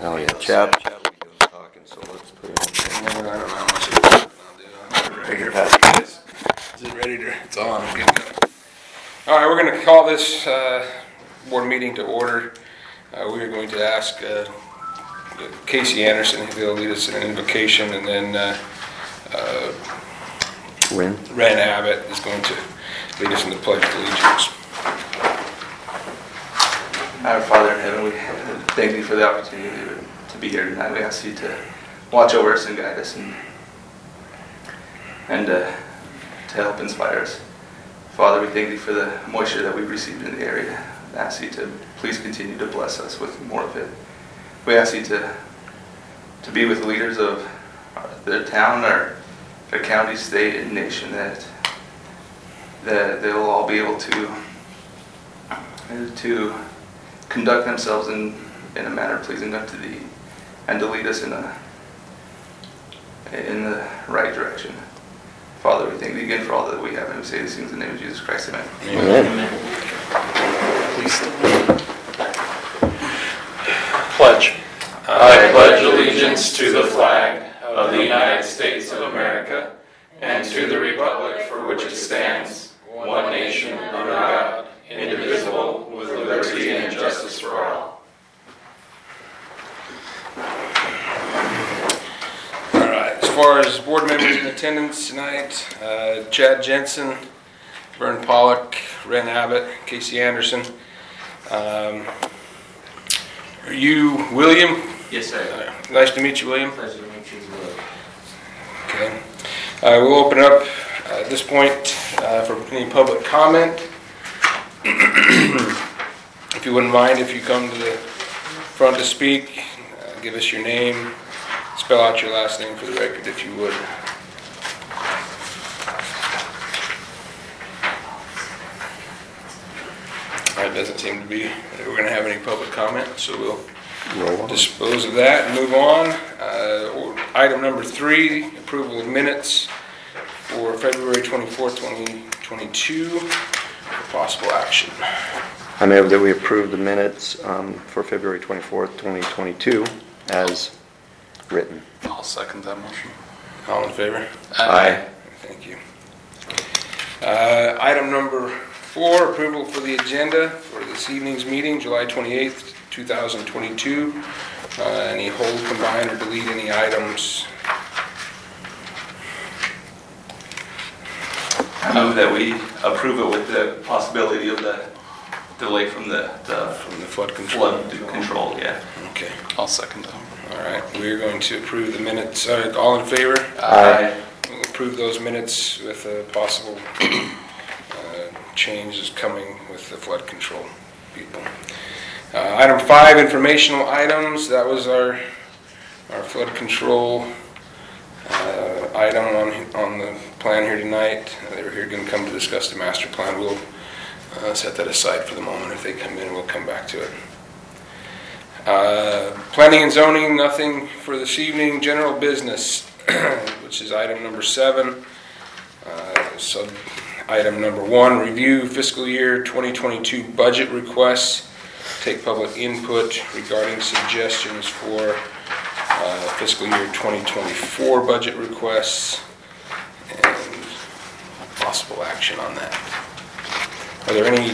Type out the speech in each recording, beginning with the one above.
Oh yeah, Chad will be doing the talking, so let's put it I don't know how much of that I'll do. Right here. Is it ready to? It's on. Good to go. All right, we're going to call this board meeting to order. We are going to ask Casey Anderson if he'll lead us in an invocation, and then Ren Abbott is going to lead us in the Pledge of Allegiance. Our Father in heaven, we thank you for the opportunity to be here tonight. We ask you to watch over us and guide us and to help inspire us. Father, we thank you for the moisture that we've received in the area. I ask you to please continue to bless us with more of it. We ask you to be with the leaders of their town, their county, state, and nation, that they'll all be able to conduct themselves in a manner pleasing unto thee, and to lead us in the right direction. Father, we thank thee again for all that we have, and we say these things in the name of Jesus Christ. Amen. Amen. Please. Pledge. I pledge allegiance to the flag of the United States of America and to the republic for which it stands, one nation under God, indivisible, with liberty and justice for all. All right, as far as board members in attendance tonight, Chad Jensen, Vern Pollock, Ren Abbott, Casey Anderson. Are you William? Yes, sir. Nice to meet you, William. Pleasure to meet you as well. Okay. We'll open up at this point for any public comment. If you wouldn't mind, if you come to the front to speak, give us your name, spell out your last name for the record if you would. It doesn't seem to be that we're going to have any public comment, so we'll dispose of that and move on. Item number 3, approval of minutes for February 24th, 2022 for possible action. I move that we approve the minutes for February 24th, 2022 as written. I'll second that motion. All in favor? Aye. Thank you. Item number 4, approval for the agenda for this evening's meeting, July 28th, 2022. Any hold, combine, or delete any items? I move that we approve it with the possibility of the delay from the Flood control. Yeah. Okay. I'll second that. All right. We're going to approve the minutes. All in favor? Aye. We'll approve those minutes with a possible changes coming with the flood control people. Item 5, informational items. That was our flood control item on the plan here tonight. They were here going to come to discuss the master plan. We'll set that aside for the moment. If they come in, we'll come back to it. Planning and zoning, nothing for this evening. General business, which is item number 7. Item number 1, review fiscal year 2022 budget requests. Take public input regarding suggestions for fiscal year 2024 budget requests and possible action on that. Are there any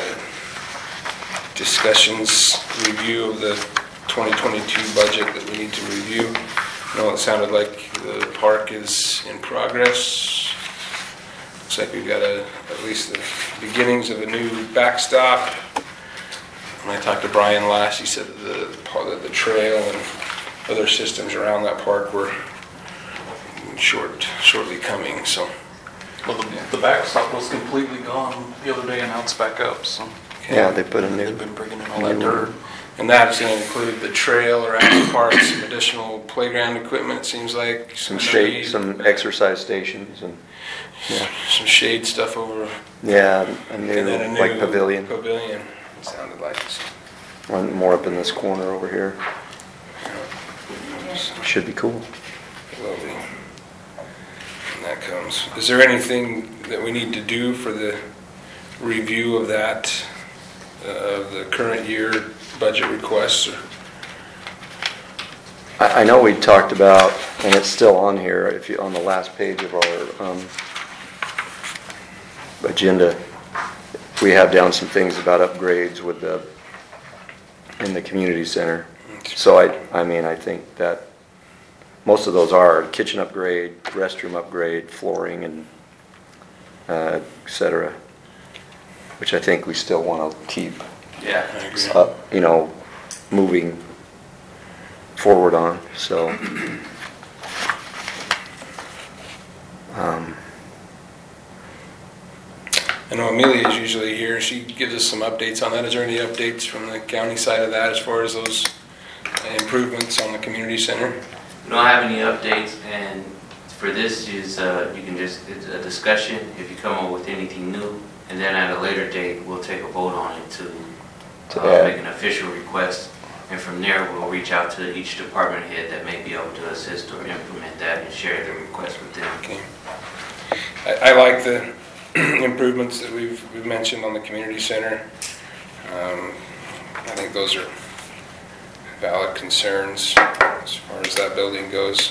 discussions, review of the 2022 budget that we need to review? No, it sounded like the park is in progress. Looks like we've got at least the beginnings of a new backstop. When I talked to Brian last, he said that the trail and other systems around that park were shortly coming. So, Well, the backstop was completely gone the other day, and now it's back up. So Yeah, they put a new. they've been bringing in all that dirt. and that's going to include the trail around the park, some additional playground equipment. It seems like Some shade, some exercise stations, and some shade stuff over, yeah, a and new then a new like pavilion. Pavilion. It sounded like. One more up in this corner over here. Should be cool. Will be. When that comes. Is there anything that we need to do for the review of that, of the current year budget requests? Or I know we talked about, and it's still on here, if you, on the last page of our agenda, we have down some things about upgrades with the, in the community center. So I mean, I think that most of those are kitchen upgrade, restroom upgrade, flooring, and et cetera, which I think we still want to keep Yeah. I agree. up, you know, moving forward on, so. I know Amelia is usually here. She gives us some updates on that. Is there any updates from the county side of that as far as those improvements on the community center? We don't have any updates, and for this is, you can just, it's a discussion, if you come up with anything new, and then at a later date, we'll take a vote on it to add. make an official request, and from there, we'll reach out to each department head that may be able to assist or implement that and share the request with them. Okay. I like the improvements that we've mentioned on the community center. I think those are valid concerns as far as that building goes.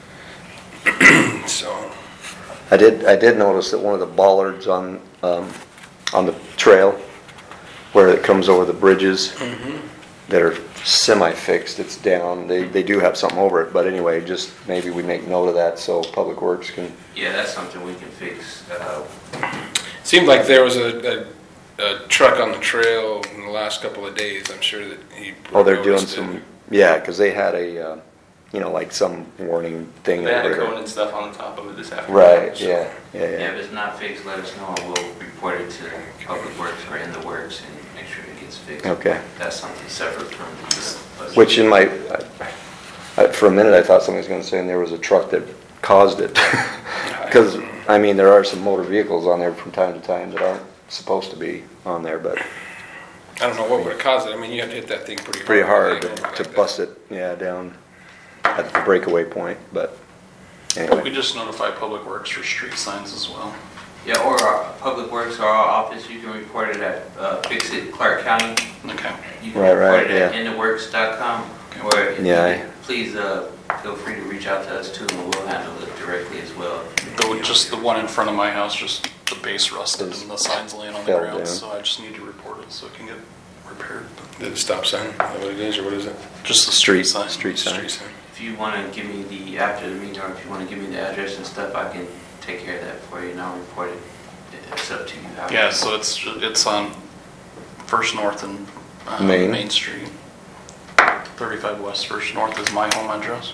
So, I did notice that one of the bollards on the trail, where it comes over the bridges that are semi-fixed, it's down. They do have something over it, but anyway, just maybe we make note of that so Public Works can. Yeah, that's something we can fix. seemed like there was a truck on the trail in the last couple of days. I'm sure that he. Oh, they're doing noticed it. some, yeah, because they had a, you know, like some warning thing They had a over cone it. and stuff on the top of it this afternoon. Right, so- yeah. Yeah, if it's not fixed, let us know, and we'll report it to Public Works or in the works and make sure it gets fixed. Okay. That's something separate from the budget. Which in my, for a minute I thought somebody was going to say, and there was a truck that caused it. Because, I mean, there are some motor vehicles on there from time to time that aren't supposed to be on there, but I don't know what would have caused it. I mean, you have to hit that thing pretty hard. pretty hard Like to that. bust it, yeah, down at the breakaway point, but We anyway. just notify Public Works for street signs as well. Yeah, or our Public Works or our office, you can report it at Fix It Clark County. Okay. You can Right, report right, it at yeah. intheworks.com, or if you- Yeah, please feel free to reach out to us too, and we'll handle it directly as well. Just the one in front of my house, just the base rusted and the signs laying on the Fell ground, down. so I just need to report it so it can get repaired. The stop sign, is that what it is, or what is it? Just the Street street sign. sign. Street sign. If you want to give me the, after the meeting, or if you want to give me the address and stuff, I can take care of that for you, and I'll report it. It's up to you. how- Yeah, so it's on First North and Main. Main Street. 35 West First North is my home address.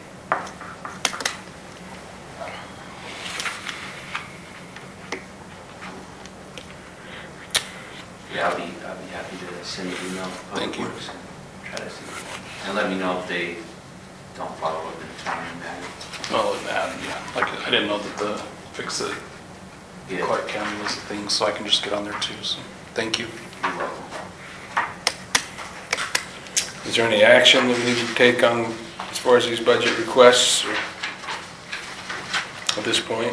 Yeah, I'll be happy to send you an email to Public Thank you. Works and try to see. And let me know if they don't follow up in a timely manner. Well, yeah, like I didn't know that the Fix It Yeah, Clark County was a thing, so I can just get on there too, so thank you. you're welcome. Is there any action that we need to take on as far as these budget requests or at this point?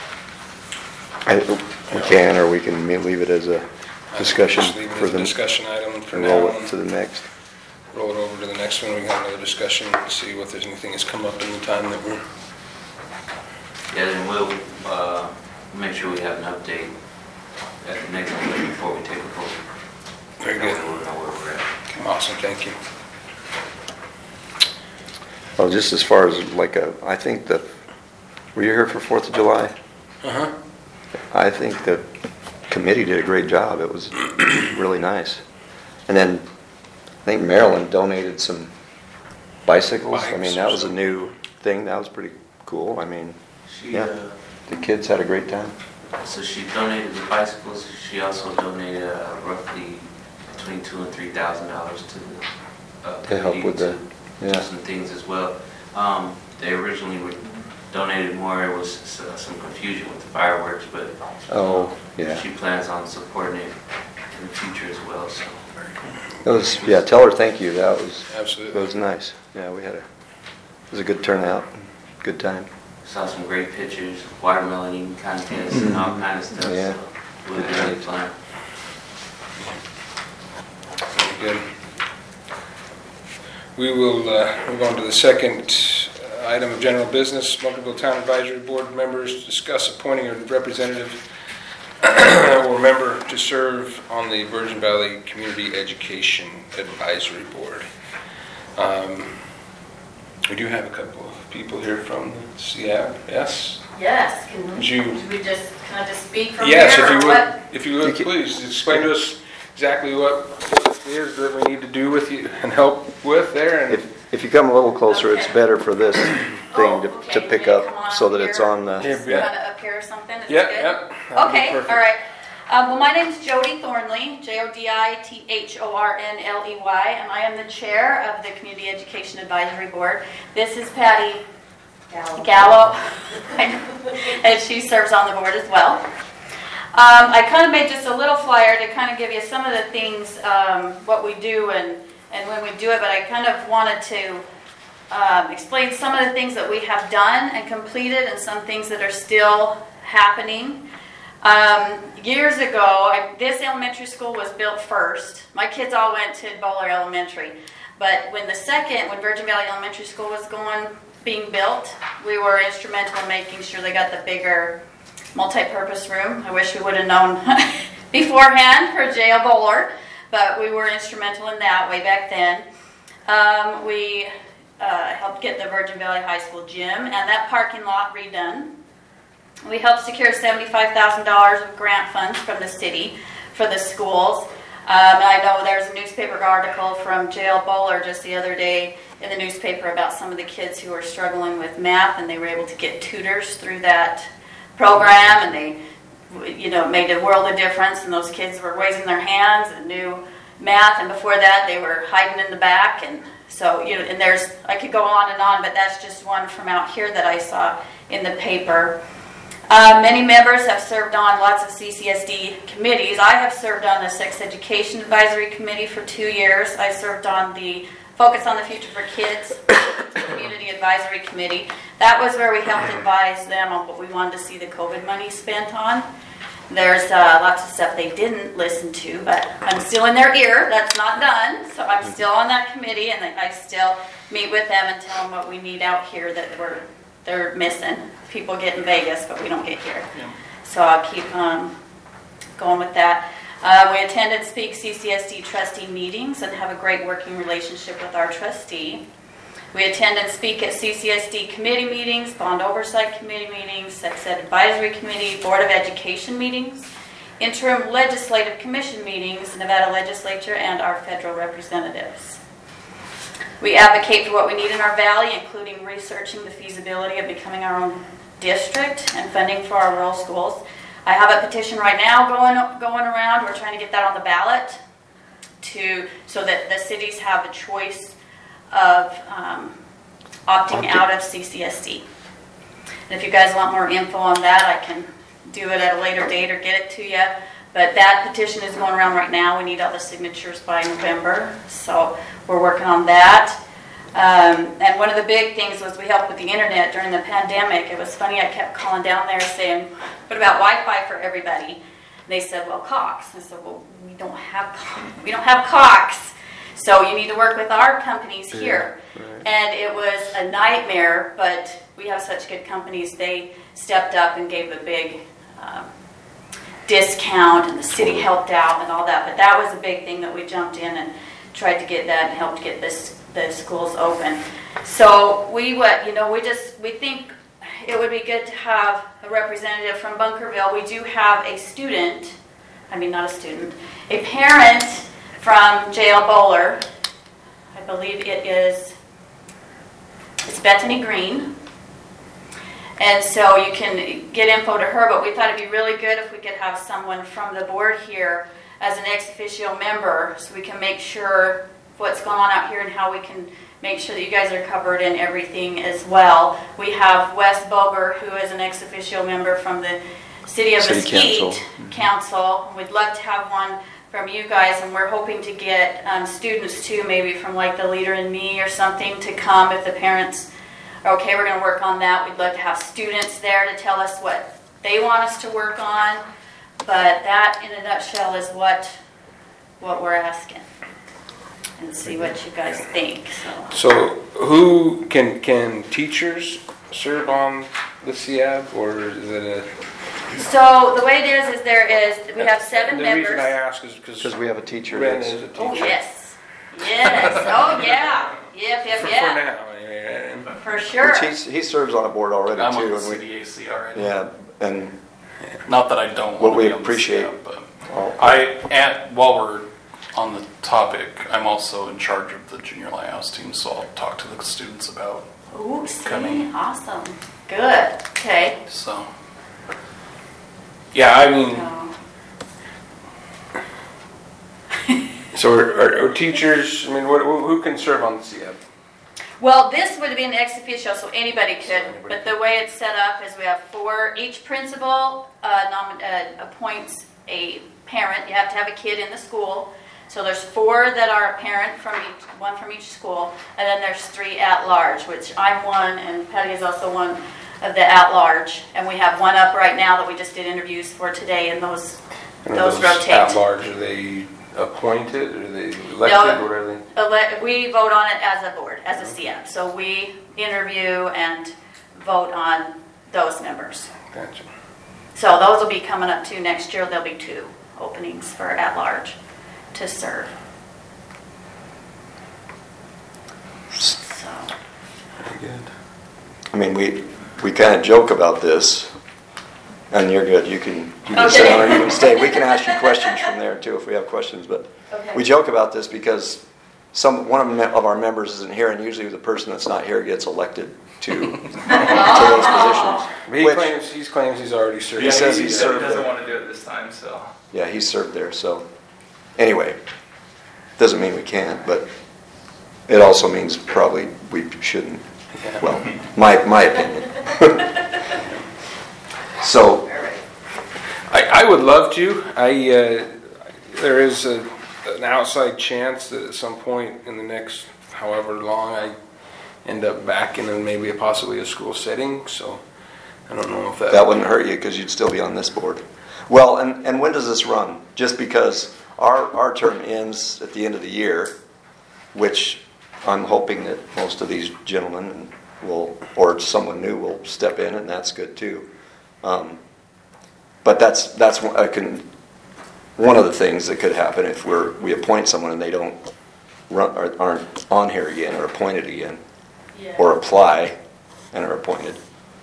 We can, or we can leave it as a discussion Just leave it for as a the, discussion item for and now. roll it to the next. Roll it over to the next one. We can have another discussion to see if there's anything that's come up in the time that we're. Yeah, then we'll make sure we have an update at the next meeting before we take a vote. Very That way good. we'll know where we're at. Awesome, thank you. Well, just as far as like I think that, were you here for 4th of July? Uh-huh. I think the committee did a great job. It was really nice. And then I think Marilyn donated some bicycles. I mean, that was a new thing. That was pretty cool. I mean, She, yeah, the kids had a great time. So she donated the bicycles. She also donated roughly between $2,000 and $3,000 to the To help committee with the, to yeah. do some things as well. They originally were donated more. It was some confusion with the fireworks, but Oh, yeah. she plans on supporting it in the future as well. So It was, yeah, tell her thank you. That Absolutely. was nice. Yeah, it was a good turnout, good time. saw some great pictures, watermelon eating contests and all kinds of stuff. Yeah. So it was really fun. Very good. We will move on to the second item of general business. Bunkerville Town Advisory Board members discuss appointing a representative or member to serve on the Virgin Valley Community Education Advisory Board. We do have a couple of people here from the CAB, yes? Yes, Would you? can we just speak from Yes, here? if you would, please explain to us exactly what it is that we need to do with you and help with there. And If you come a little closer, it's Okay. better for this thing to Okay, pick can you come up on so that it's here? on the, Just Yeah. kind of up here or something? Is yeah, that good? yeah. that'd be Okay, perfect. all right. Well, my name is Jody Thornley, Jodithornley, and I am the chair of the Community Education Advisory Board. This is Patty Gallo, and she serves on the board as well. I kind of made just a little flyer to kind of give you some of the things, what we do and when we do it, but I kind of wanted to explain some of the things that we have done and completed and some things that are still happening. Years ago, this elementary school was built first. My kids all went to Bowler Elementary. But when Virgin Valley Elementary School was being built, we were instrumental in making sure they got the bigger multi-purpose room. I wish we would have known beforehand for J.L. Bowler, but we were instrumental in that way back then. We helped get the Virgin Valley High School gym and that parking lot redone. We helped secure $75,000 of grant funds from the city for the schools. I know there's a newspaper article from J.L. Bowler just the other day in the newspaper about some of the kids who were struggling with math, and they were able to get tutors through that program, and they, made a world of difference, and those kids were raising their hands and knew math, and before that they were hiding in the back, and so, and I could go on, but that's just one from out here that I saw in the paper. Many members have served on lots of CCSD committees. I have served on the Sex Education Advisory Committee for 2 years. I served on the Focus on the Future for Kids Community Advisory Committee. That was where we helped advise them on what we wanted to see the COVID money spent on. There's lots of stuff they didn't listen to, but I'm still in their ear. That's not done. So I'm still on that committee, and I still meet with them and tell them what we need out here that they're missing. People get in Vegas, but we don't get here. Yeah. So I'll keep going with that. We attend and speak CCSD trustee meetings and have a great working relationship with our trustee. We attend and speak at CCSD committee meetings, Bond Oversight Committee meetings, Sex Ed Advisory Committee, Board of Education meetings, interim legislative commission meetings, Nevada legislature, and our federal representatives. We advocate for what we need in our valley, including researching the feasibility of becoming our own district and funding for our rural schools. I have a petition right now going around. We're trying to get that on the ballot so that the cities have a choice of opting out of CCSD. And if you guys want more info on that, I can do it at a later date or get it to you. But that petition is going around right now. We need all the signatures by November, so we're working on that. And one of the big things was we helped with the internet during the pandemic. It was funny, I kept calling down there saying, what about Wi-Fi for everybody? And they said, well, Cox. I said, well, we don't have Cox. So you need to work with our companies here. Yeah, right. And it was a nightmare, but we have such good companies. They stepped up and gave a big discount, and the city helped out and all that. But that was a big thing that we jumped in and tried to get that and helped get the schools open. So we think it would be good to have a representative from Bunkerville. We do have a parent from J.L. Bowler. I believe it's Bethany Green. And so you can get info to her, but we thought it'd be really good if we could have someone from the board here as an ex officio member so we can make sure what's going on out here and how we can make sure that you guys are covered in everything as well. We have Wes Boger, who is an ex officio member from the City of Mesquite Council. We'd love to have one from you guys, and we're hoping to get students too, maybe from like the Leader in Me or something, to come if the parents are okay. We're going to work on that. We'd love to have students there to tell us what they want us to work on, but that in a nutshell is what we're asking. and see what you guys think, so. So who can teachers serve on the CIAB, or is it a? So the way it is we have 7 The members. reason I ask is Because because we have a teacher Ren that's, is a teacher. Oh, yes. Yes, oh, yeah. Yep, For yeah. now, anyway, and For sure. which he serves on a board already I'm on too. the And we, CDAC already. yeah, and Not that I don't What want we to be on the appreciate- CIAB, but oh, while we're on the topic, I'm also in charge of the junior lighthouse team, so I'll talk to the students about, Ooh, see, Coming. awesome. Good, okay. so. yeah, I mean, So- so are teachers? I mean, who can serve on the CIAB? Well, this would have been ex officio, so anybody could, anybody but the way it's set up is we have 4, each principal appoints a parent. You have to have a kid in the school. So there's 4 that are a parent from each, 1 from each school, and then there's 3 at large, which I'm one, and Patty is also one of the at large. And we have 1 up right now that we just did interviews for today, and those rotate. At large, are they appointed? Are they elected? No. What are they? We vote on it as a board, as a CF. So we interview and vote on those members. Gotcha. So those will be coming up too next year. There'll be 2 openings for at large to serve. So, Very good. I mean, we kind of joke about this, and you're good. You can Okay. sit down or you can stay. We can ask you questions from there too if we have questions. But okay. we joke about this because one of our members isn't here, and usually the person that's not here gets elected to those positions. He Which- claims he's already served. He says he he served doesn't there. want to do it this time, so. Yeah, he's served there. So anyway, doesn't mean we can't, but it also means probably we shouldn't. Yeah. Well, my opinion. So I would love to. There is an outside chance that at some point in the next however long I end up back in maybe possibly a school setting. So I don't know if that wouldn't hurt you because you'd still be on this board. Well, and when does this run? Just because our term ends at the end of the year, which I'm hoping that most of these gentlemen will, or someone new will step in, and that's good too. But that's one of the things that could happen if we appoint someone and they don't run or aren't on here again or appointed again, Yeah. or apply and are appointed.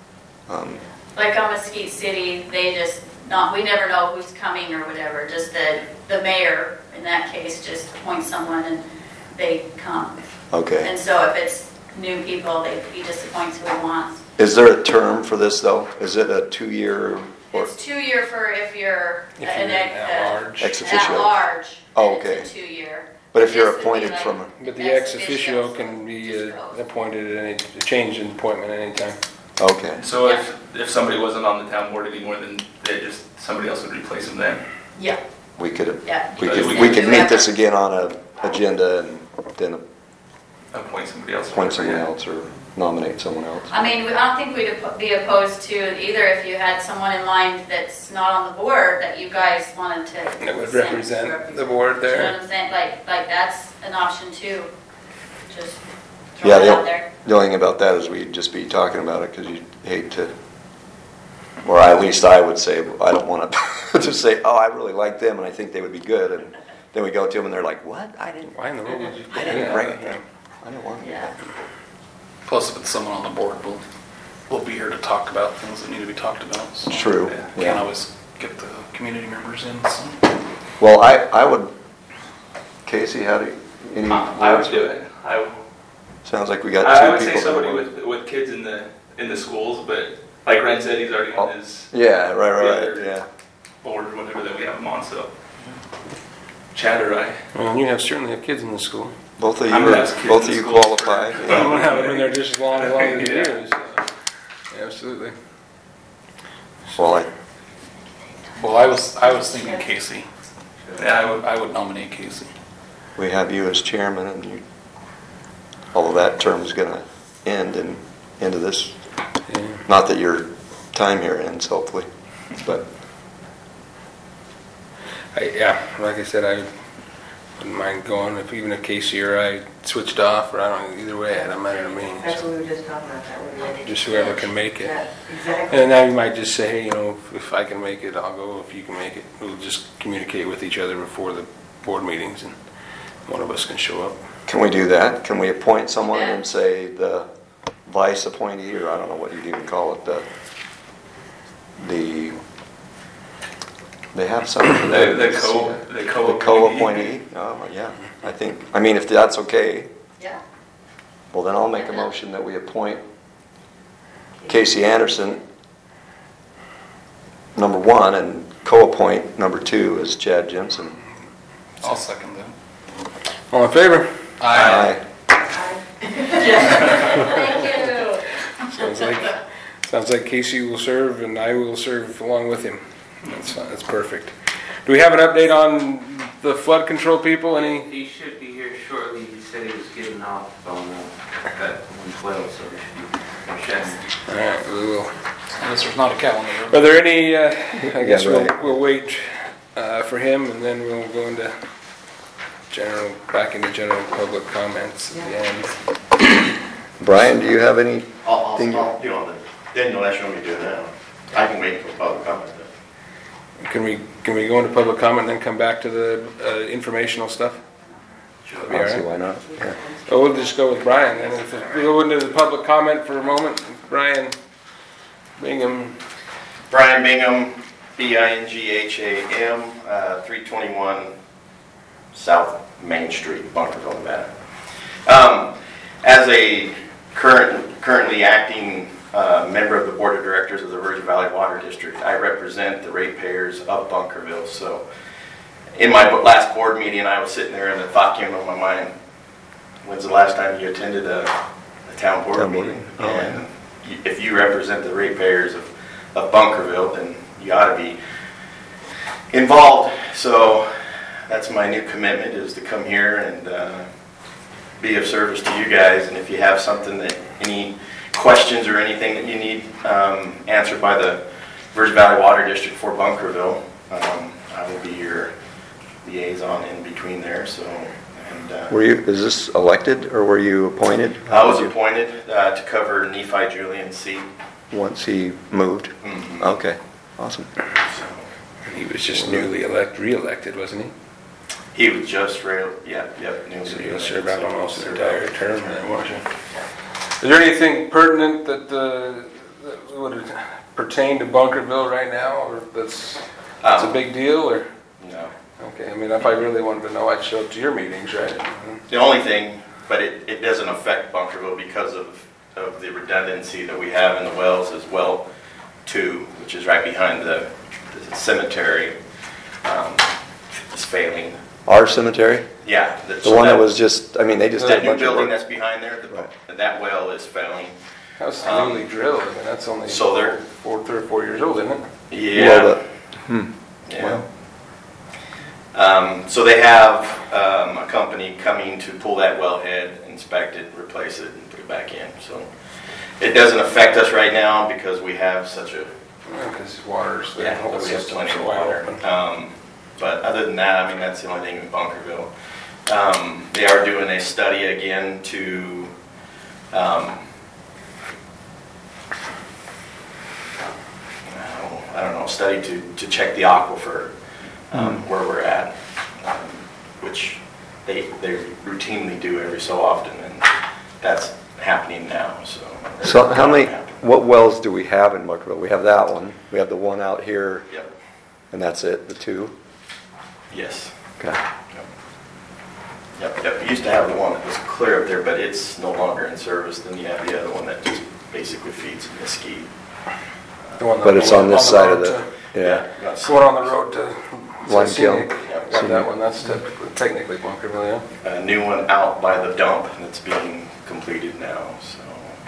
Like on Mesquite City, we never know who's coming or whatever. Just the mayor, in that case, just appoints someone and they come. Okay. And so if it's new people, he just appoints who he wants. Is there a term for this though? Is it a 2-year or It's 2-year for if you're at large. ex officio? At large, Oh, then okay. it's a 2-year. But if you're This would be appointed like- from But the ex officio can be Just goes. appointed at any change in appointment at any time. okay. So if somebody wasn't on the town board anymore, then somebody else would replace them then? Yeah, We could yeah. we Because could we we could meet this again on a agenda and then Appoint somebody else? appoint someone else or nominate someone else. I mean, I don't think we'd be opposed to either if you had someone in mind that's not on the board that you guys wanted to. That would send. represent the board Do you know there. what I'm saying? Like that's an option too. Just Yeah, throw it out there. the only thing about that is we'd just be talking about it because you hate to, or at least I would say, I don't want to just say, oh, I really like them and I think they would be good, and then we go to them and they're like, what? Why in the world would you? I didn't bring it. I don't want it. Yeah. Plus, if it's someone on the board, we'll be here to talk about things that need to be talked about. So True. Can't Yeah. always get the community members in, so. Well, I would, Casey, how do you, any I words? would do it. Sounds like we got I two would say people. that somebody would- with kids in the schools, but like Ren said, he's already on his Yeah, right, Yeah. yeah. board or whatever that we have him on, so. Chad or I. Well, you certainly have kids in the school. Both of you, I'm gonna ask kids both in of you school qualify. for- I'm gonna have them in there just as long as you Yeah. do. So. Yeah, absolutely. Well, Well, I was thinking Casey. Yeah, I would nominate Casey. we have you as chairman, and you, all of that term is going to end in into this. Yeah. Not that your time here ends, hopefully, but Yeah, like I said, wouldn't mind going, even if Casey or I switched off, or I don't know, either way, it doesn't matter to me. That's what we were just talking about, that would be. Just whoever can make it. Yeah, exactly. And now you might just say, hey, if I can make it, I'll go. If you can make it, we'll just communicate with each other before the board meetings, and one of us can show up. Can we do that? Can we appoint someone and say the vice appointee, or I don't know what you'd even call it, they have something. The co-appointee? Oh, yeah. I mean, if that's okay, Yeah. well, then I'll make a motion that we appoint Casey Anderson, number 1, and co-appoint number 2 as Chad Jensen. I'll second that. All in favor? Aye. Thank you. Sounds like Casey will serve, and I will serve along with him. That's fine. That's perfect. Do we have an update on the flood control people? Any? He should be here shortly. He said he was getting off on at 112, so we should be. All right, we will. Unless there's not a cow on the road. Are there any? I guess Yeah, right. we'll wait for him, and then we'll go into back into general public comments at the end. Brian, do you have any? I'll then you'll ask me to do that. I can wait for public comment. Can we go into public comment and then come back to the informational stuff? Sure. Be all I'll see right? why not. Yeah. Well, we'll just go with Brian then. If we go into the public comment for a moment, Brian Bingham. Brian Bingham, Bingham, 321 South Main Street, Bunkerville, Nevada. As a currently acting member of the board of directors of the Virgin Valley Water District, I represent the ratepayers of Bunkerville. So in my last board meeting, I was sitting there and the thought came to my mind, when's the last time you attended a town board meeting? Oh, And if you represent the ratepayers of Bunkerville, then you ought to be involved. So that's my new commitment, is to come here and be of service to you guys. And if you have something any questions or anything that you need answered by the Virgin Valley Water District for Bunkerville, I will be your liaison in between there. So, Is this elected or were you appointed? I was appointed to cover Nephi Julian's seat. Once he moved? Mhm. Okay, awesome. So, He was just newly re-elected, wasn't he? he was just newly So he'll serve out almost an Served entire out. term then, won't you? Is there anything pertinent that would pertain to Bunkerville right now, or that's a big deal, or? No. Okay, I mean, if I really wanted to know, I'd show up to your meetings, right? The only thing, but it doesn't affect Bunkerville because of the redundancy that we have in the wells as well, too, which is right behind the cemetery, is failing. Our cemetery? Yeah. The one that was just, they just did That a new bunch of building work. that's behind there, that well is failing. That's newly drilled, I mean, that's only So they're 3 or 4 years old, isn't it? Yeah. Yeah. So they have a company coming to pull that wellhead, inspect it, replace it, and put it back in. So it doesn't affect us right now because we have such a Because water's the we whole have system plenty so of wide water. open. But other than that, that's the only thing in Bunkerville. They are doing a study again to study to check the aquifer where we're at, which they routinely do every so often, and that's happening now. So what wells do we have in Bunkerville? We have that one. We have the one out here, Yep. and that's it, the 2? Yes. Okay. Yep. We used to have the one that was clear up there, but it's no longer in service. Then you have the other one that just basically feeds Mesquite. The one But it's on this the side of road the, yeah. It's the one on the road to Lime Scenic. Kiln. Got that one, that's technically Bunkerville, yeah. A new one out by the dump that's being completed now. So,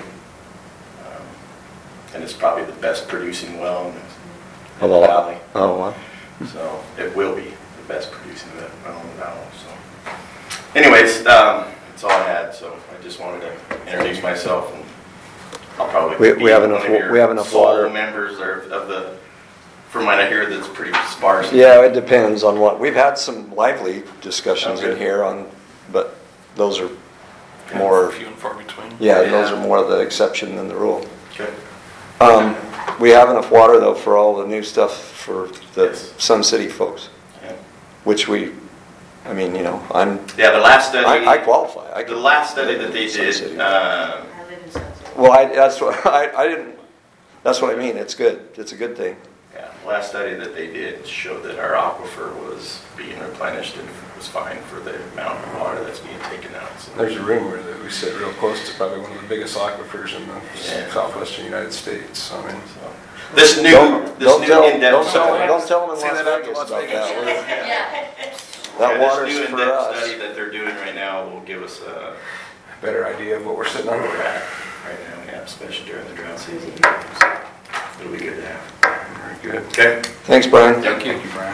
and it's probably the best producing well in the valley. Oh, wow. So it will be the best producing well in the valley. So, anyways, that's all I had. So I just wanted to introduce myself, and I'll probably We have enough one of your we have enough sole water. members of the from what I hear, that's pretty sparse. Yeah, it depends on what, we've had some lively discussions in here on, but those are more, Few and far between. yeah, those are more the exception than the rule. Okay. We have enough water though for all the new stuff for the Yes. Sun City folks, Yeah. which we, I mean, you know, Yeah, the last study. I qualify. I The could- last study that they Sun did, City. I live in Sunset. Well, that's what, I didn't, that's what I mean, it's good, it's a good thing. yeah, the last study that they did showed that our aquifer was being replenished and was fine for the amount of water that's being taken out. So There's a rumor that we sit real close to probably one of the biggest aquifers in the Yeah. southwestern United States. I mean, This new Don't tell, in-depth don't study. tell them in Say Las that out to Vegas Las about Vegas. that. Yeah. That Yeah, water's this new for in-depth us. study that they're doing right now will give us a better idea of what we're sitting on. right now, yeah, especially during the drought season. So it'll be good to have. Very good. Okay. Thanks, Brian. Thank you, Brian.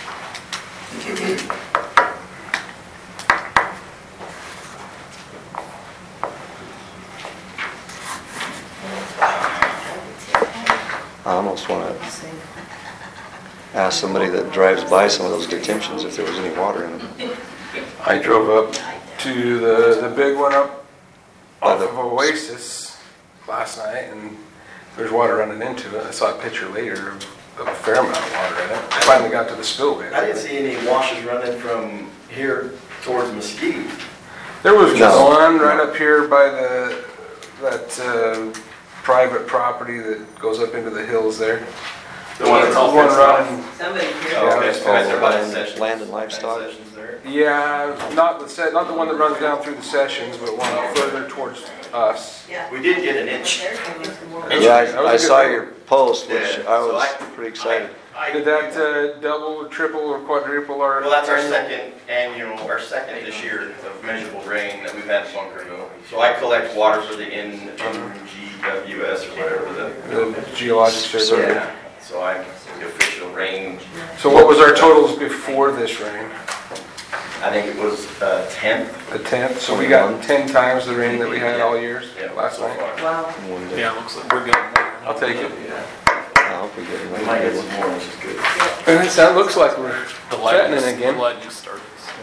I almost want to ask somebody that drives by some of those detentions if there was any water in them. I drove up to the big one up off of Oasis last night, and there's water running into it. I saw a picture later of a fair amount of water in it. I finally got to the spillway. I didn't see any washes running from here towards Mesquite. There was No. one right up here by that private property that goes up into the hills there. The one that's all One fenced off. running. Somebody Oh, here. okay. it's Right there by the land- Sessions. land and livestock. Sessions there. Yeah, not the one that runs down through the Sessions, but one further towards us. Yeah. We did get an inch. Yeah, That was I a saw good your post, which Yeah, I so was pretty excited. Did that double, triple, or quadruple our? Well, that's our our second this year of measurable rain that we've had in Bunkerville. So I collect water for the NGWS or whatever The geologic survey. Yeah, so I'm the official rain. So what was our totals before this rain? I think it was 10th. A tenth, so we got 10 times the rain that we had all years last so night. far. Wow. One day. Yeah, it looks like we're getting more. I'll take it. I hope we get it. We might get some more, which is good. And that looks like we're The threatening lightning again. The lightning started.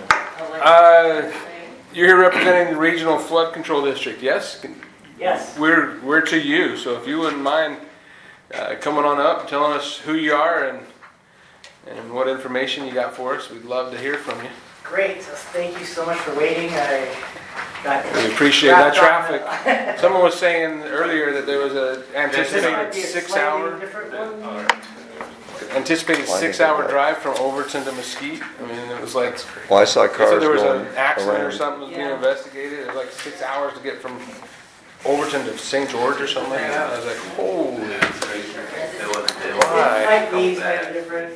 You're here representing the Regional Flood Control District, yes? Yes. We're to you, so if you wouldn't mind coming on up, telling us who you are and what information you got for us, we'd love to hear from you. Great, thank you so much for waiting. I got We appreciate that wrapped on traffic. Someone was saying earlier that there was a This might anticipated be a 6 slightly hour different one. Well, I think 6 hour drive from Overton to Mesquite. I mean, it was like, Well, I saw they cars said there was going an accident or around. something was being Yeah. investigated. It was like 6 hours to get from Overton to St. George or something like that. I was like, holy. It Why? might be slightly different.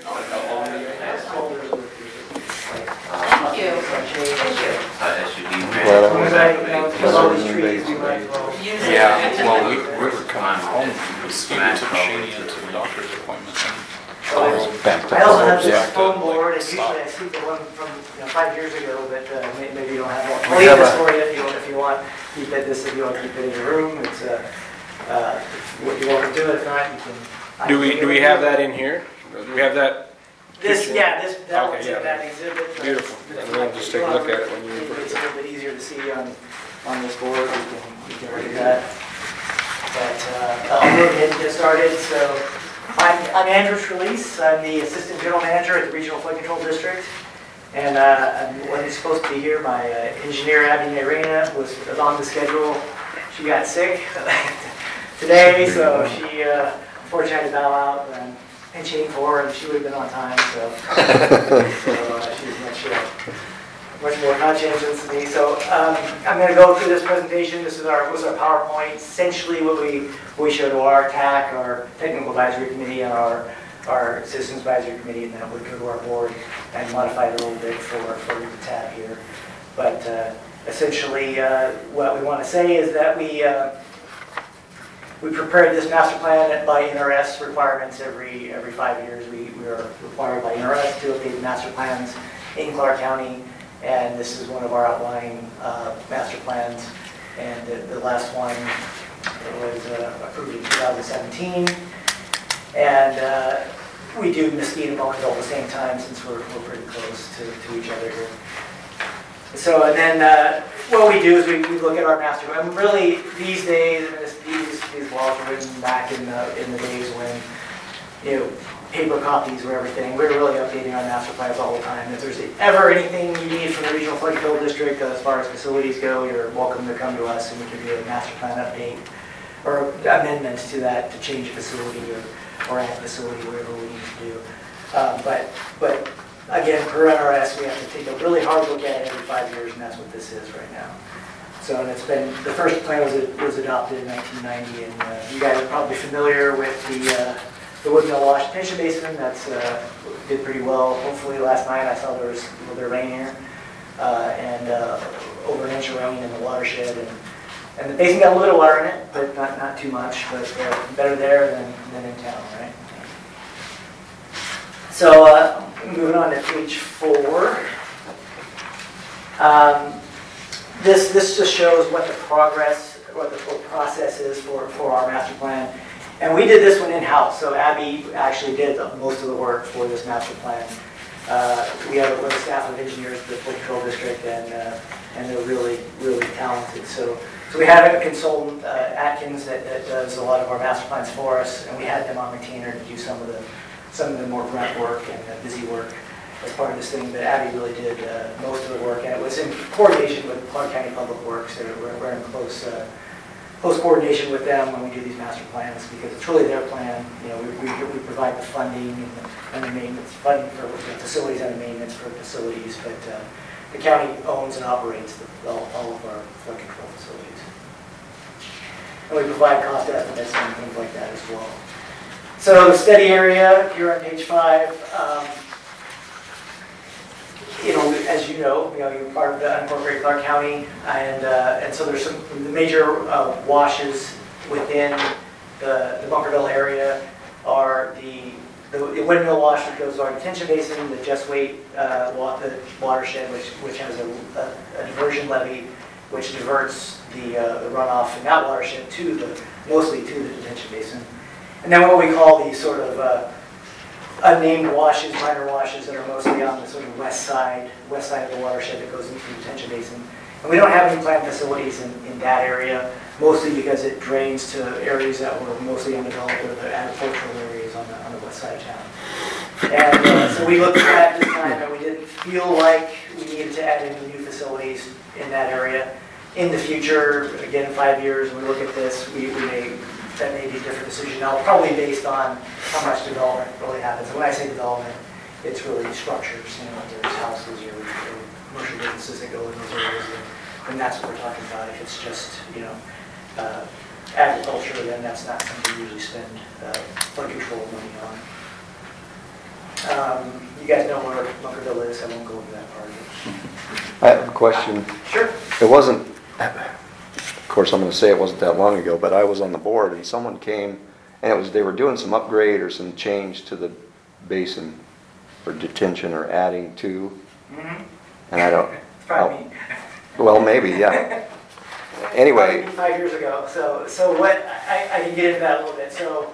Thank you. Glad I We went. might, you know, kill all these trees, we might as well. Yeah, well, we were coming home from Mesquite, we took Shady into the doctor's appointment. I also have Yeah. this phone board, and usually I see the one from, 5 years ago, but maybe you don't have one. We I'll leave have this a- for you if you want. Keep it, this if you want to keep it in your room. It's, what you want to do, if not, you can. I Do can we have that in here? Do we have that? This, yeah, that Okay, one's yeah. in that exhibit. but Beautiful. if And you we'll like- just if you take a want look at it when you maybe refer It's to a little bit easier to see on this board, we can look at that. But I'll go ahead and get started. So I'm Andrew Trelease. I'm the Assistant General Manager at the Regional Flood Control District. And I wasn't supposed to be here. My engineer, Abby Nayrena, was on the schedule. She got sick today, so she unfortunately had to bow out. And pinching for her, and she would have been on time. So she's much more conscientious than me. So I'm going to go through this presentation. This was our PowerPoint. Essentially, what we show to our TAC, our Technical Advisory Committee, and our Citizens Advisory Committee, and then it would go to our board and modify it a little bit for the tab here. But essentially, what we want to say is that we prepared this master plan by NRS requirements every 5 years. We are required by NRS to update the master plans in Clark County, and this is one of our outlying master plans. And the last one was approved in 2017. And we do Mesquite and Bunkerville at the same time since we're pretty close to each other here. So, and then what we do is we look at our master plan. Really, these days, these laws were written back in the days when, you know, paper copies were everything. We're really updating our master plans all the time. If there's ever anything you need from the Regional Flood Control District as far as facilities go, you're welcome to come to us and we can do a master plan update or amendments to that to change a facility or add a facility, whatever we need to do. But again, per NRS, we have to take a really hard look at it every 5 years, and that's what this is right now. So, and it's been, the first plan was adopted in 1990, and you guys are probably familiar with the Woodmill Wash Detention Basin. That's did pretty well. Hopefully last night I saw there was a little bit of rain here, and over an inch of rain in the watershed, and the basin got a little water in it, but not too much, but better there than in town, right? So moving on to page 4. This just shows what the progress, what the process is for our master plan. And we did this one in-house, so Abby actually did most of the work for this master plan. We have a staff of engineers at the Flood Control District, and they're really, really talented. So we have a consultant, Atkins, that does a lot of our master plans for us, and we had them on retainer to do some of the more grunt work and the busy work as part of this thing. But Abby really did most of the work, and it was in coordination with Clark County Public Works. We're in close coordination with them when we do these master plans, because it's really their plan. You know, we provide the funding and the maintenance, funding for the facilities and the maintenance for facilities, but the county owns and operates all of our flood control facilities. And we provide cost estimates and things like that as well. So the study area, here on page 5, you know, as you know, you're part of the unincorporated Clark County, and so there's some the major washes within the Bunkerville area are the Windmill Wash, which goes to our detention basin, the Just Wait the watershed, which has a diversion levee, which diverts the runoff in that watershed mostly to the detention basin. And then what we call these sort of unnamed washes, minor washes that are mostly on the sort of west side of the watershed that goes into the detention basin. And we don't have any planned facilities in that area, mostly because it drains to areas that were mostly undeveloped, or the agricultural areas on the west side of town. And so we looked at that this time, and we didn't feel like we needed to add any new facilities in that area. In the future, again, 5 years, when we look at this, that may be a different decision now, probably based on how much development really happens. And when I say development, it's really structures, there's houses or commercial businesses that go in those areas, and that's what we're talking about. If it's just, agriculture, then that's not something we usually spend flood control money on. You guys know where Bunkerville is, I won't go into that part of it. I have a question. Sure. It wasn't, of course, I'm going to say it wasn't that long ago, but I was on the board and someone came and they were doing some upgrade or some change to the basin or detention or adding to. Mm-hmm. And I don't. Probably me. Well, maybe, yeah. Anyway. Probably 5 years ago. So what I can get into that a little bit. So.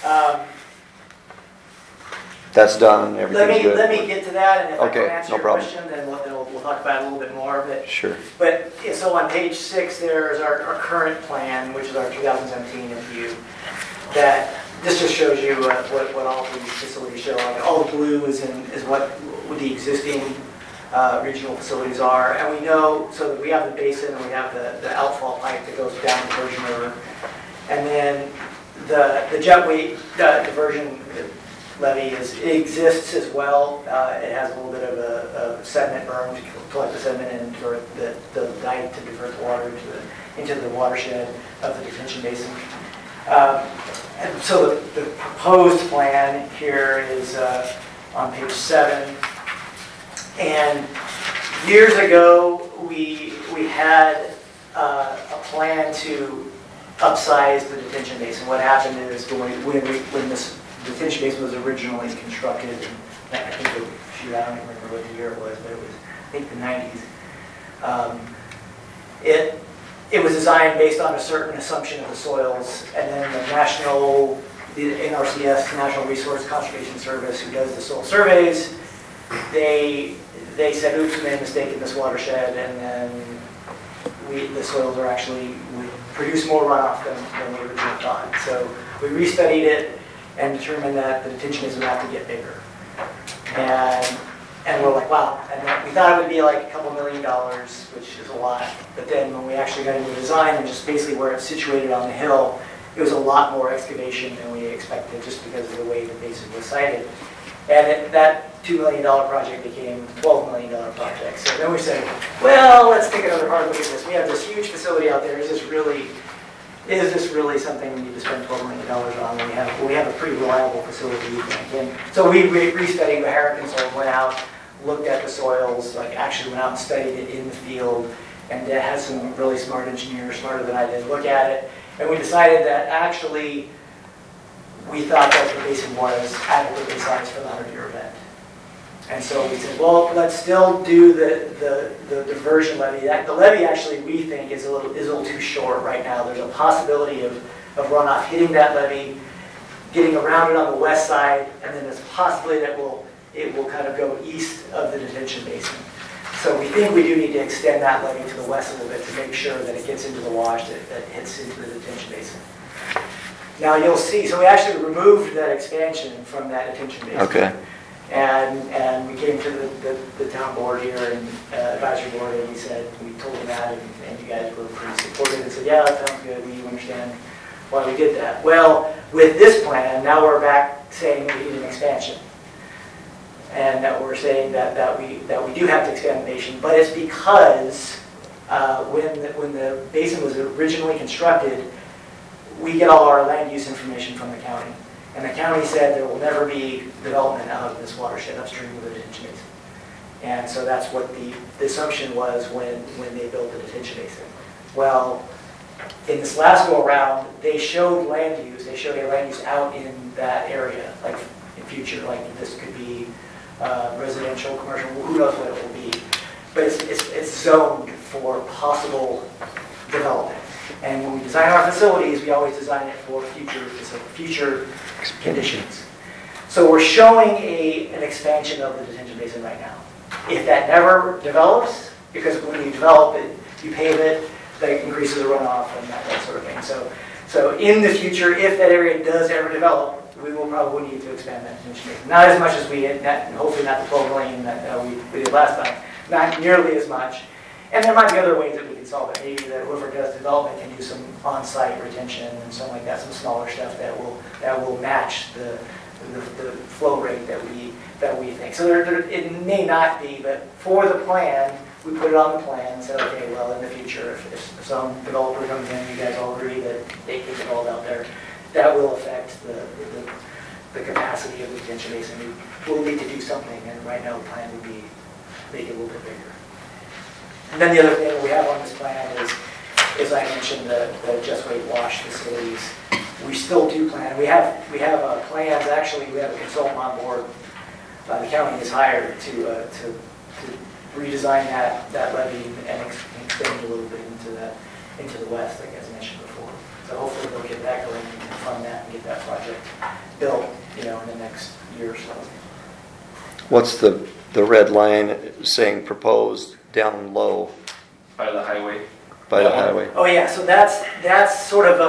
That's done. Everything's good. Let me get to that, and if I can answer no your problem. question, then we'll talk about it a little bit more. But sure. But yeah, so on page 6, there is our current plan, which is our 2017 view. That this just shows you what all of these facilities show. All the blue is what the existing regional facilities are, and we know so that we have the basin and we have the outfall pipe that goes down the Persian River, and then the jet weight diversion levee exists as well. It has a little bit of a sediment berm to collect the sediment and divert the dike to divert the water into the watershed of the detention basin. And so the proposed plan here is on page 7. And years ago, we had a plan to upsize the detention basin. What happened is when this detention basin was originally constructed, and I think I don't even remember what the year it was, but it was, I think, the 90s. It was designed based on a certain assumption of the soils, and then the National the NRCS, National Resource Conservation Service, who does the soil surveys, they said, oops, we made a mistake in this watershed, and then the soils are actually, we produce more runoff than we originally thought. So we restudied it and determined that the detention is about to get bigger. And we're like, wow. And then we thought it would be like a couple $1 million, which is a lot. But then when we actually got into the design and just basically where it's situated on the hill, it was a lot more excavation than we expected just because of the way the basin was sited. And that $2 million project became a $12 million project. So then we said, well, let's take another hard look at this. We have this huge facility out there. Is this really something we need to spend $12 million on? We have a pretty reliable facility, we think. And so we restudied the Harrington soil, went out, looked at the soils, like actually went out and studied it in the field, and it has some really smart engineers, smarter than I did, look at it. And we decided that actually we thought that the basin was adequately sized for the 100-year event. And so we said, well, let's still do the diversion levee. The levee actually, we think, is a little too short right now. There's a possibility of runoff hitting that levee, getting around it on the west side, and then there's a possibility that it will kind of go east of the detention basin. So we think we do need to extend that levee to the west a little bit to make sure that it gets into the wash that hits into the detention basin. Now you'll see, so we actually removed that expansion from that detention basin. Okay. And we came to the town board here and advisory board, and we told them that, and you guys were pretty supportive and said, yeah, that sounds good. We understand why we did that. Well, with this plan, now we're back saying we need an expansion, and that we're saying that we do have to expand the basin, but it's because when the basin was originally constructed, we get all our land use information from the county. And the county said there will never be development out of this watershed upstream of the detention basin. And so that's what the assumption was when they built the detention basin. Well, in this last go around, they showed land use. They showed a land use out in that area, like in future, like this could be residential, commercial, who knows what it will be. But it's zoned for possible development. And when we design our facilities, we always design it for future conditions. So we're showing an expansion of the detention basin right now. If that never develops, because when you develop it, you pave it, that increases the runoff and that sort of thing. So in the future, if that area does ever develop, we will probably need to expand that detention basin. Not as much as we did, hopefully not the 12 million that we did last time. Not nearly as much. And there might be other ways that we can solve it. Maybe that whoever does development can do some on-site retention and something like that, some smaller stuff that will match the flow rate that we think. So it may not be, but for the plan, we put it on the plan and said, okay, well, in the future, if some developer comes in, you guys all agree that they can develop out there, that will affect the capacity of the detention basin. We'll need to do something, and right now the plan would be make it a little bit bigger. And then the other thing we have on this plan is, as I mentioned, the just weight wash facilities. We still do plan. We have plans. Actually, we have a consultant on board. The county is hired to redesign that levee and extend it a little bit into the west, like as I mentioned before. So hopefully they'll get that going and fund that and get that project built, in the next year or so. What's the red line saying proposed down low? By the highway. By the highway. Oh yeah, so that's sort of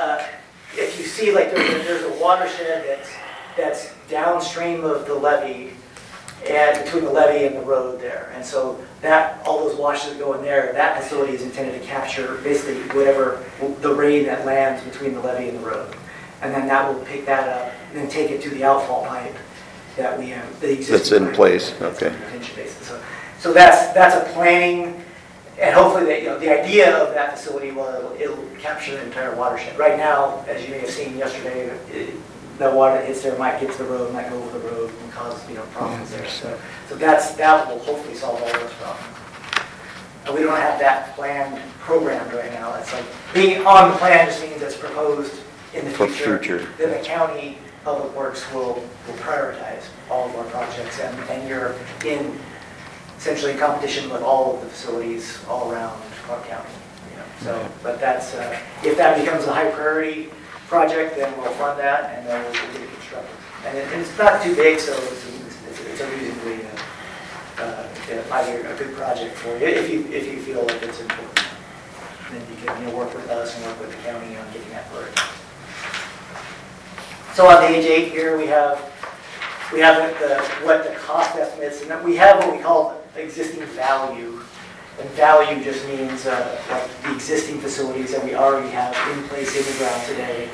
if you see like there's a watershed that's downstream of the levee, and between the levee and the road there, and so that all those washes that go in there, that facility is intended to capture basically whatever the rain that lands between the levee and the road, and then that will pick that up and then take it to the outfall pipe that we have. The existing that's in pipe place. that's Okay. in the detention basin. So that's a planning, and hopefully the idea of that facility it'll capture the entire watershed. Right now, as you may have seen yesterday, the water that hits there might get to the road, might go over the road and cause problems there. So that will hopefully solve all those problems. And we don't have that plan programmed right now. It's like being on the plan just means it's proposed in the For future. future. Then the county public works will prioritize all of our projects, and you're essentially in competition with all of the facilities all around Clark County. So, but that's if that becomes a high priority, project, then we'll fund that, and then we'll get it constructed. And it's not too big, so it's a reasonably, either a good project for you, if you feel like it's important. Then you can work with us and work with the county on getting that work. So on page 8 here, we have what the cost estimates, and we have what we call existing value. And value just means like the existing facilities that we already have in place in the ground today,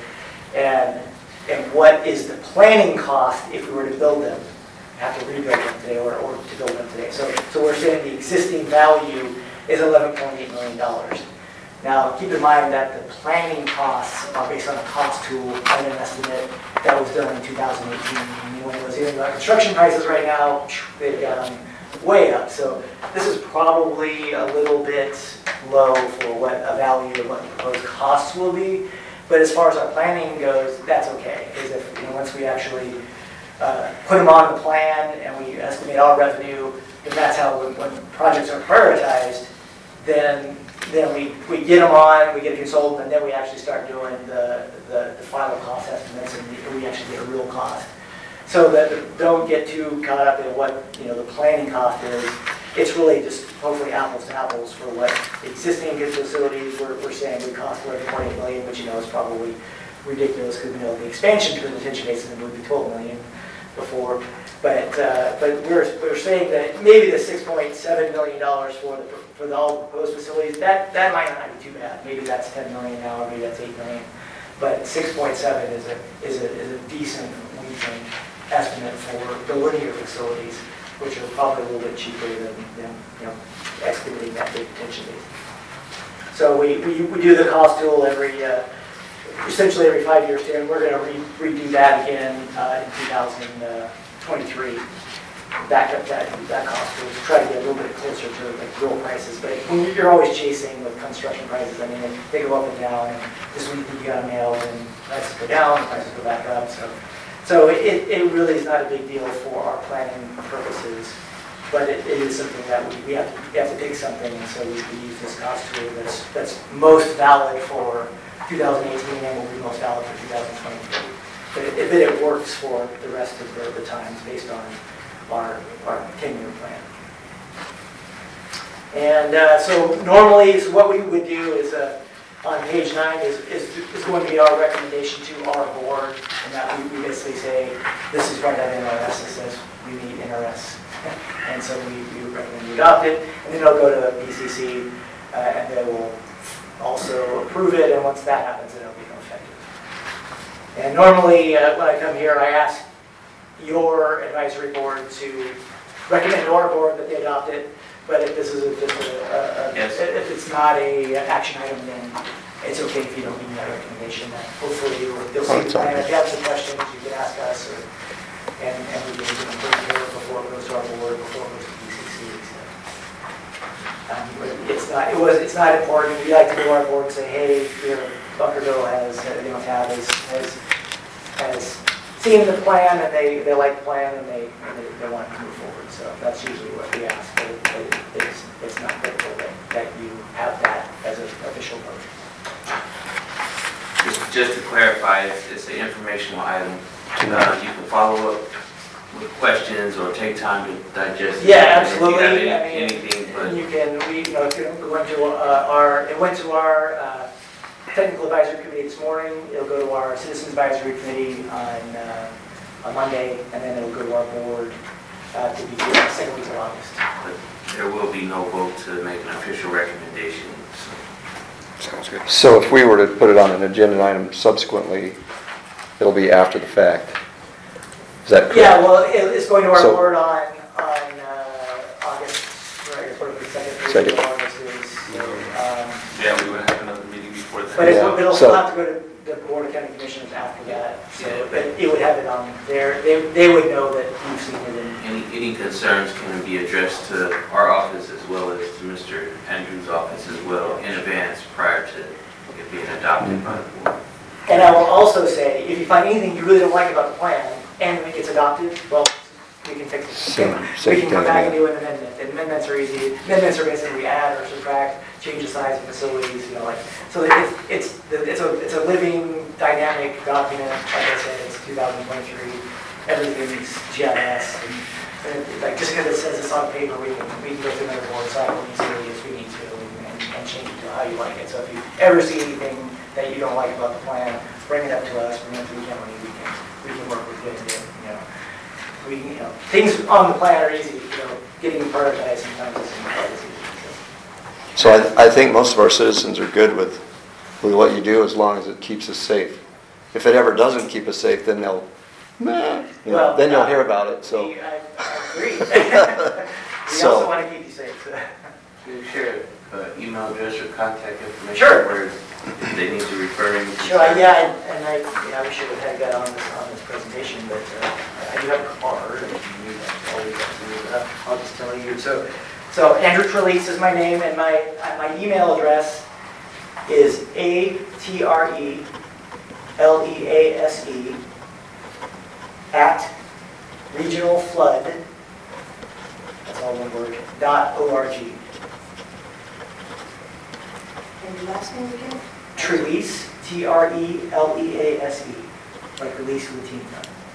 and what is the planning cost if we were to build them, have to rebuild them today or to build them today. So we're saying the existing value is $11.8 million. Now, keep in mind that the planning costs are based on a cost tool and an estimate that was done in 2018. And when it was in construction prices right now, they've gone way up. So this is probably a little bit low for what a value of what the proposed costs will be. But as far as our planning goes, that's okay. Because if once we actually put them on the plan and we estimate our revenue, then that's how when projects are prioritized, then we get them on, we get a consultant, and then we actually start doing the final cost estimates, and we actually get a real cost. So that don't get too caught up in what the planning cost is. It's really just hopefully apples to apples for what existing facilities we're saying would cost $11.8 million, which is probably ridiculous because we know the expansion to the detention basin would be $12 million before. But we're saying that maybe the $6.7 million for all the proposed facilities, that might not be too bad. Maybe that's $10 million now, or maybe that's $8 million. But 6.7 is a decent, we think, estimate for the linear facilities, which are probably a little bit cheaper than excavating that big detention basin. So we do the cost tool essentially every 5 years, and we're going to redo that again in 2023. That cost tool to try to get a little bit closer to like real prices. But when you're always chasing with construction prices, I mean they go up and down. And this week you got a mail, and prices go down, prices go back up. So it really is not a big deal for our planning purposes, but it is something that we have to pick something, and so we use this cost tool that's most valid for 2018 and will be most valid for 2023. But it works for the rest of the times based on our 10-year plan. And so normally, what we would do is on page 9 is going to be our recommendation to our board, and that we basically say, this is right at NRS, it says we need NRS. And so we recommend you adopt it, and then it'll go to the PCC, and they will also approve it, and once that happens, then it'll become effective. And normally, when I come here, I ask your advisory board to recommend to our board that they adopt it. But if this is if it's not a action item, then it's okay if you don't give me that recommendation. Hopefully you'll see the plan. If you have some questions, you can ask us, and we can put it here before it goes to our board, before it goes to BCC. But it's not important. We like to go to our board and say, hey, Bunkerville has seen the plan, and they like the plan, and they want to move forward. So that's usually what we ask. But it's not critical that you have that as an official vote. Just to clarify, it's an informational item. You can follow up with questions or take time to digest it. Yeah, absolutely. Anything, but you can. It went to our technical advisory committee this morning. It'll go to our citizens advisory committee on Monday, and then it'll go to our board to be the second week of August. But there will be no vote to make an official recommendation. Sounds good. So if we were to put it on an agenda item subsequently, it'll be after the fact. Is that correct? Yeah, well, it's going to our board on August, right? Sort of the second week of August is. Yeah, we would have another meeting before that. But it'll still have to go to the Board of County Commissioners after that. So, but it would have it on there. They would know that you've seen it. Any concerns can be addressed to our office as well as to Mr. Andrews' office as well in advance prior to it being adopted by the board. And I will also say, if you find anything you really don't like about the plan and when it gets adopted, well, we can fix it. We can come back and do an amendment. And amendments are easy. Amendments are basically add or subtract change the size of facilities, like, so it's a living, dynamic document. Like I said, it's 2023, everything's GIS, and like, just because it says it's on paper, we can go through another board cycle easily if we need to, and change it to how you like it. So if you ever see anything that you don't like about the plan, bring it up to us, bring it to the county, we can work with you, things on the plan are easy, getting them prioritized sometimes isn't quite as easy. So I think most of our citizens are good with what you do as long as it keeps us safe. If it ever doesn't keep us safe, then they'll, then you'll hear about it. So I agree. We also want to keep you safe. Can you share email address or contact information? Sure. Where they need to refer in? Sure, I should have had that on this presentation, but I do have a card, and I'll just tell you. So Andrew Trelease is my name, and my email address is ATRELEASE @regionalflood, that's all one word, .org. And your last name again? Trelease, TRELEASE, like release from the team.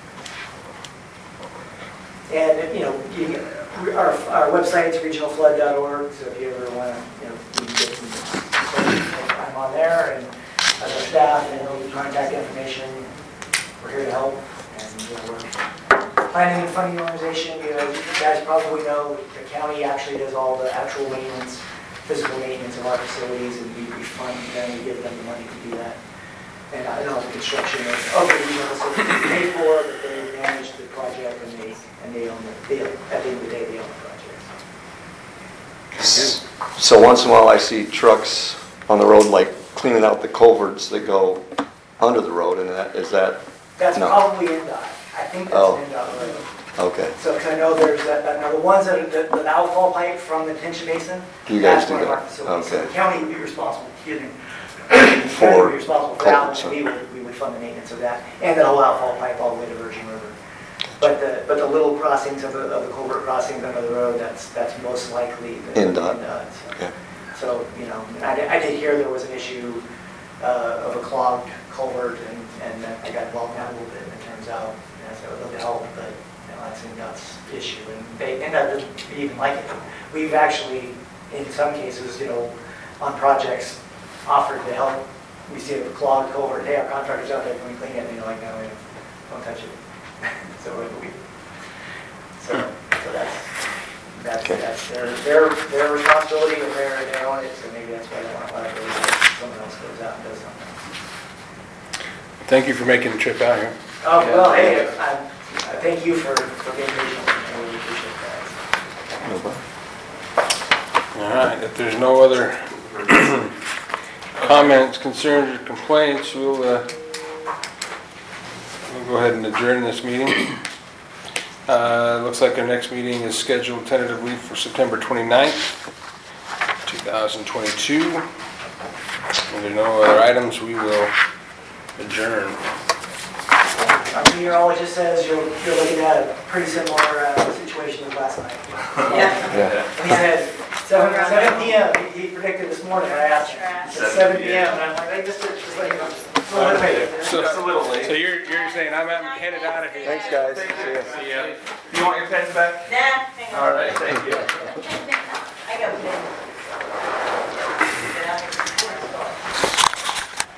And, our website's regionalflood.org, so if you ever want to, you can get some, I'm on there, and as our staff, and contact information, we're here to help, and we're planning and funding organization. You guys probably know the county actually does all the actual maintenance, physical maintenance of our facilities, and we fund them, we give them the money to do that. And I know the construction of the regional facility is paid for, but they manage the project, and they own at the end of the day, they own the project. So once in a while I see trucks on the road like cleaning out the culverts that go under the road, and is that? That's No. probably NDOT. I think that's an NDOT road. Okay. So, because I know there's now the ones that are the outfall pipe from the detention basin. You guys that's do one of our that. facilities. So Okay. the county would be responsible, the county would be responsible for that, culverts, and we would fund the maintenance of that, and the whole outfall pipe all the way to Virgin River. But the little crossings of the culvert crossings under the road, that's most likely the NDOT. So, Okay. so I did hear there was an issue of a clogged culvert, and I got involved in that a little bit, and it turns out, so I would love to help, but that's NDOT's issue, and NDOT doesn't even like it. We've actually, in some cases, on projects, offered to help. We see a clogged culvert, hey, our contractor's out there, can we clean it? And they're like, no, don't touch it. So that's their responsibility, and they own it, so maybe that's why they want liability. Someone else goes out and does something. Thank you for making the trip out here. Oh, well, hey, I thank you for being patient. I really appreciate that. No problem. All right, if there's no other comments, concerns, or complaints, we'll go ahead and adjourn this meeting. Looks like our next meeting is scheduled tentatively for September 29th, 2022. If there are no other items, we will adjourn. Our meteorologist says you're looking at a pretty similar situation as last night. Yeah. He said 7 p.m. He predicted this morning. I asked him. He said 7 p.m. And I'm like, hey, just like, So, a little late. So you're saying I'm headed out of here. Thanks, guys. See ya. You want your pens back? Nah, hang on. All right, thank you. I got one.